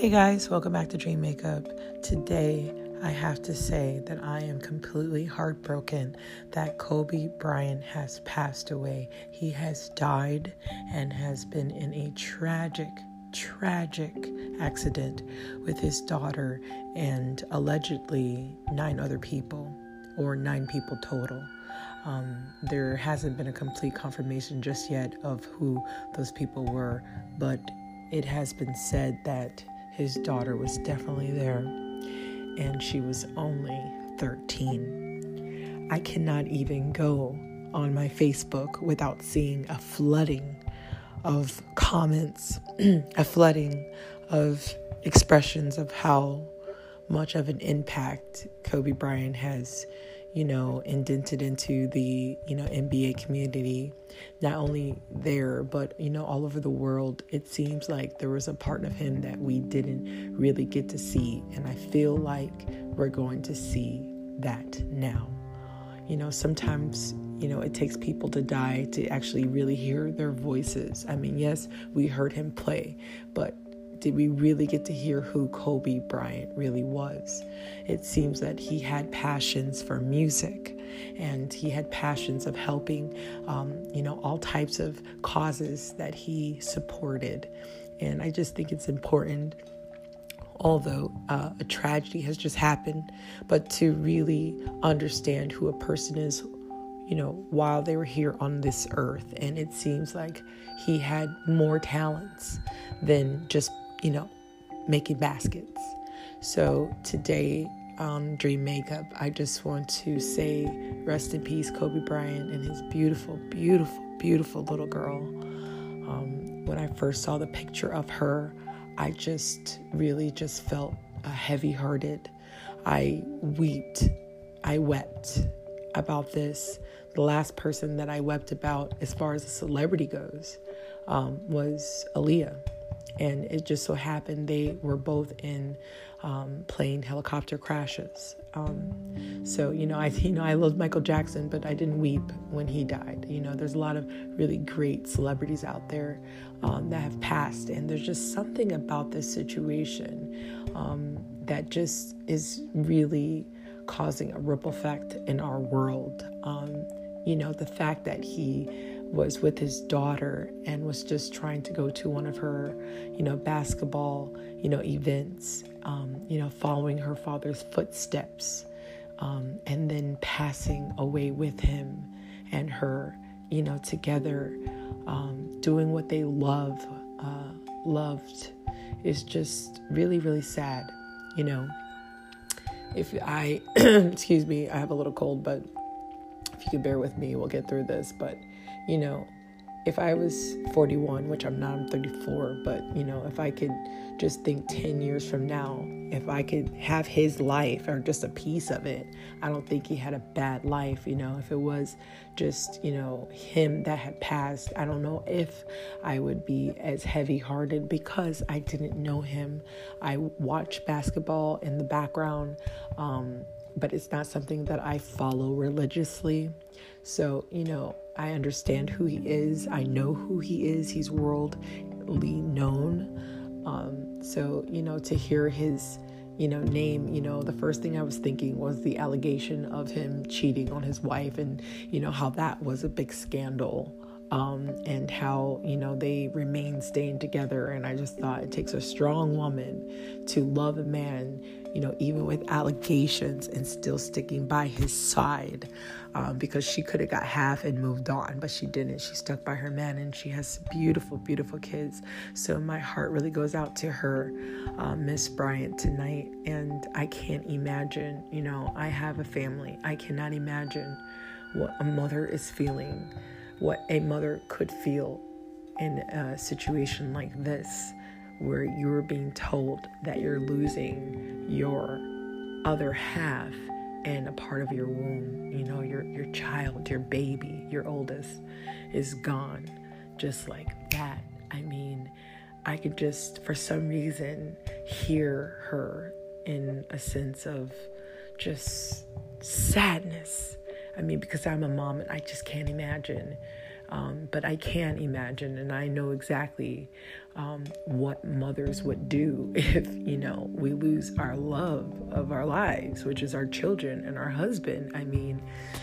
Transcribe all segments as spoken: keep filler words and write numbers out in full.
Hey guys, welcome back to Dream Makeup. Today, I have to say that I am completely heartbroken that Kobe Bryant has passed away. He has died and has been in a tragic, tragic accident with his daughter and allegedly nine other people, or nine people total. Um, there hasn't been a complete confirmation just yet of who those people were, but it has been said that his daughter was definitely there, and she was only thirteen. I cannot even go on my Facebook without seeing a flooding of comments, a flooding of expressions of how much of an impact Kobe Bryant has, you know, indented into the, you know, N B A community, not only there, but, you know, all over the world. It seems like there was a part of him that we didn't really get to see. And I feel like we're going to see that now. You know, sometimes, you know, it takes people to die to actually really hear their voices. I mean, yes, we heard him play, but did we really get to hear who Kobe Bryant really was? It seems that he had passions for music, and he had passions of helping, um, you know, all types of causes that he supported. And I just think it's important, although uh, a tragedy has just happened, but to really understand who a person is, you know, while they were here on this earth. And it seems like he had more talents than just, you know, making baskets. So today on Dream Makeup, I just want to say rest in peace, Kobe Bryant, and his beautiful, beautiful, beautiful little girl. Um, when I first saw the picture of her, I just really just felt uh, heavy-hearted. I wept. I wept about this. The last person that I wept about, as far as a celebrity goes, um, was Aaliyah. And it just so happened they were both in um, plane helicopter crashes. Um, so, you know, I you know I loved Michael Jackson, but I didn't weep when he died. You know, there's a lot of really great celebrities out there um, that have passed. And there's just something about this situation um, that just is really causing a ripple effect in our world. Um, you know, the fact that he was with his daughter and was just trying to go to one of her, you know, basketball, you know, events, um, you know, following her father's footsteps, um, and then passing away with him and her, you know, together, um, doing what they love, uh, loved is just really, really sad. You know, if I, excuse me, I have a little cold, but if you could bear with me, we'll get through this. But you know, if I was forty-one, which I'm not, I'm thirty-four, but, you know, if I could just think ten years from now, if I could have his life or just a piece of it, I don't think he had a bad life. You know, if it was just, you know, him that had passed, I don't know if I would be as heavy-hearted because I didn't know him. I watch basketball in the background, um, but it's not something that I follow religiously. So, you know, I understand who he is. I know who he is. He's worldly known. Um, so, you know, to hear his, you know, name, you know, the first thing I was thinking was the allegation of him cheating on his wife, and, you know, how that was a big scandal. Um, and how, you know, they remain staying together. And I just thought it takes a strong woman to love a man, you know, even with allegations, and still sticking by his side, um, because she could have got half and moved on, but she didn't. She stuck by her man, and she has beautiful, beautiful kids. So my heart really goes out to her, uh, Miss Bryant, tonight. And I can't imagine, you know, I have a family. I cannot imagine what a mother is feeling, what a mother could feel in a situation like this, where you're being told that you're losing your other half and a part of your womb. You know, your your child, your baby, your oldest is gone just like that. I mean, I could just, for some reason, hear her in a sense of just sadness. I mean, because I'm a mom and I just can't imagine Um, but I can imagine, and I know exactly um, what mothers would do if, you know, we lose our love of our lives, which is our children and our husband. I mean,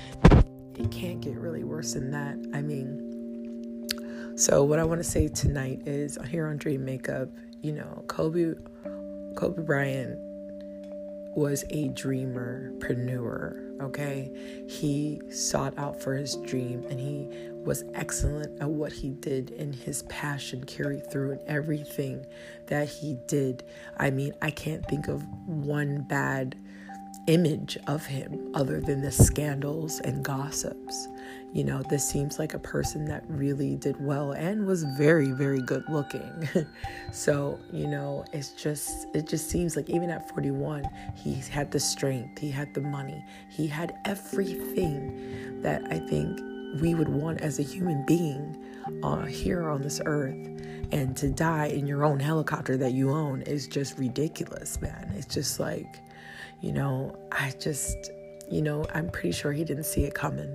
it can't get really worse than that. I mean, so what I want to say tonight is here on Dream Makeup, you know, Kobe, Kobe Bryant was a dreamer-preneur, okay? He sought out for his dream, and he was excellent at what he did, and his passion carried through in everything that he did. I mean, I can't think of one bad image of him other than the scandals and gossips. You know, this seems like a person that really did well and was very, very good looking. So, you know, it's just, it just seems like even at forty-one, he had the strength, he had the money, he had everything that I think we would want as a human being uh, here on this earth. And to die in your own helicopter that you own is just ridiculous, man. It's just like, you know, I just, you know, I'm pretty sure he didn't see it coming.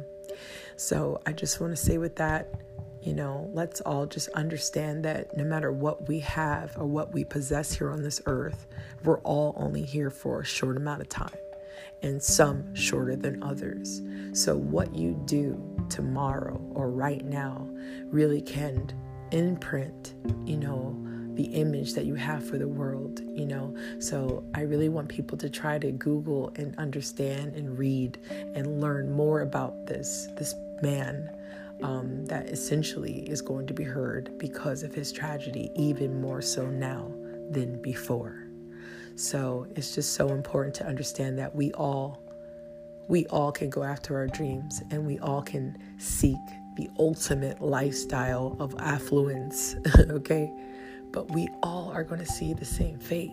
So I just want to say with that, you know, let's all just understand that no matter what we have or what we possess here on this earth, we're all only here for a short amount of time, and some shorter than others. So what you do tomorrow or right now really can imprint, you know, the image that you have for the world, you know. So I really want people to try to Google and understand and read and learn more about this, this man um, that essentially is going to be heard because of his tragedy, even more so now than before. So it's just so important to understand that we all, we all can go after our dreams, and we all can seek the ultimate lifestyle of affluence, okay? But we all are going to see the same fate.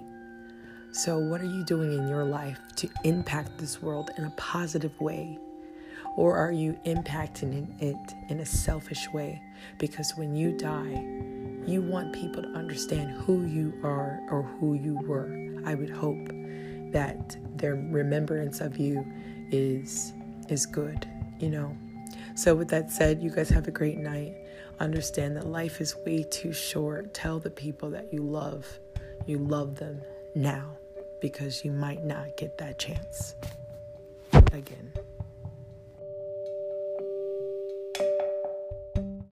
So what are you doing in your life to impact this world in a positive way? Or are you impacting it in a selfish way? Because when you die, you want people to understand who you are or who you were. I would hope that their remembrance of you is is good, you know. So with that said, you guys have a great night. Understand that life is way too short. Tell the people that you love, you love them now, because you might not get that chance again.